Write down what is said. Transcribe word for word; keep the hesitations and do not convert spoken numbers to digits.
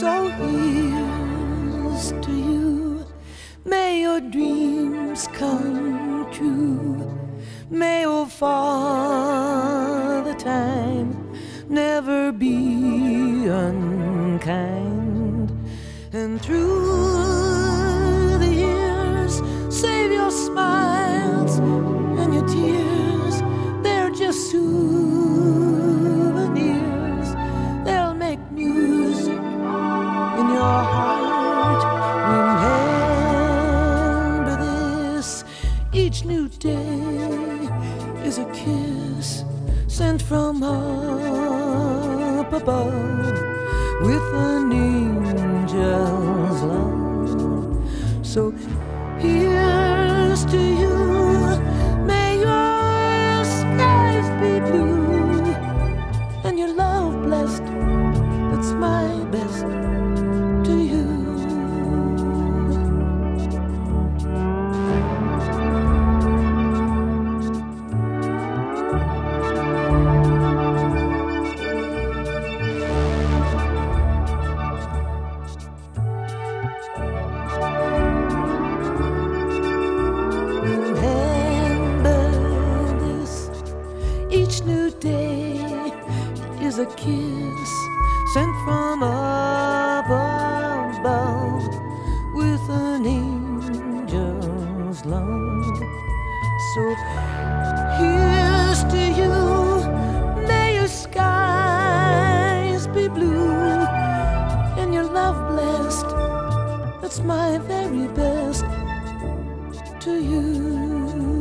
So here's to you. May your dreams come true. May, oh Father Time, never be unkind. And through the years, save your smiles and your tears. They're just souvenirs. They'll make music in your heart. Remember this: each new day is a kiss sent from up above with an angel's love. So here's to you. May your skies be blue and your love blessed. That's my best to you. Each new day is a kiss sent from up above with an angel's love. So here's to you. May your skies be blue and your love blessed. That's my very best to you.